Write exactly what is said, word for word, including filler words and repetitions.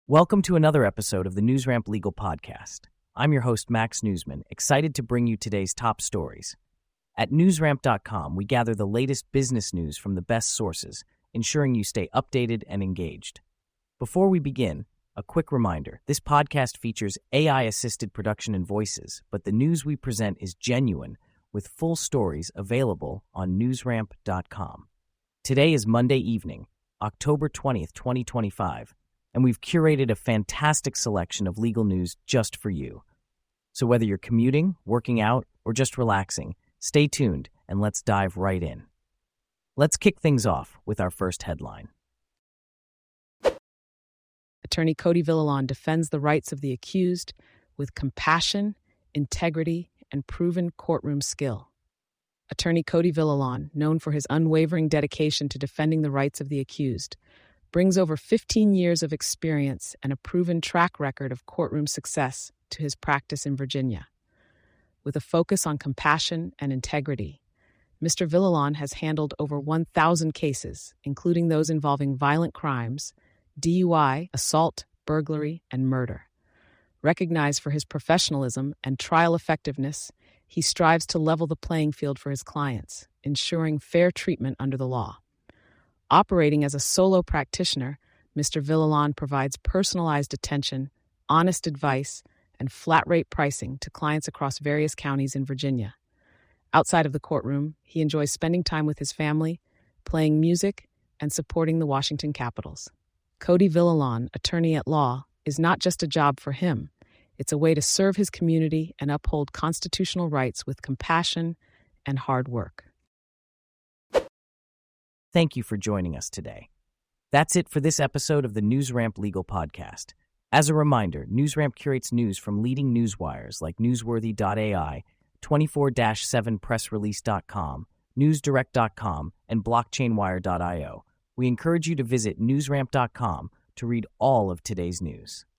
Welcome to another episode of the NewsRamp Legal Podcast. I'm your host, Max Newsman, excited to bring you today's top stories. At newsramp dot com, we gather the latest business news from the best sources, ensuring you stay updated and engaged. Before we begin, a quick reminder, this podcast features A I-assisted production and voices, but the news we present is genuine, with full stories available on newsramp dot com. Today is Monday evening, October twentieth, twenty twenty-five, and we've curated a fantastic selection of legal news just for you. So whether you're commuting, working out, or just relaxing, stay tuned and let's dive right in. Let's kick things off with our first headline. Attorney Cody Villalon defends the rights of the accused with compassion, integrity, and proven courtroom skill. Attorney Cody Villalon, known for his unwavering dedication to defending the rights of the accused, brings over fifteen years of experience and a proven track record of courtroom success to his practice in Virginia. With a focus on compassion and integrity, Mister Villalon has handled over one thousand cases, including those involving violent crimes, D U I, assault, burglary, and murder. Recognized for his professionalism and trial effectiveness, he strives to level the playing field for his clients, ensuring fair treatment under the law. Operating as a solo practitioner, Mister Villalon provides personalized attention, honest advice, and flat-rate pricing to clients across various counties in Virginia. Outside of the courtroom, he enjoys spending time with his family, playing music, and supporting the Washington Capitals. Cody Villalon, attorney at law, is not just a job for him. It's a way to serve his community and uphold constitutional rights with compassion and hard work. Thank you for joining us today. That's it for this episode of the NewsRamp Legal Podcast. As a reminder, NewsRamp curates news from leading newswires like newsworthy dot A I, twenty-four seven press release dot com, news direct dot com, and blockchain wire dot io. We encourage you to visit newsramp dot com to read all of today's news.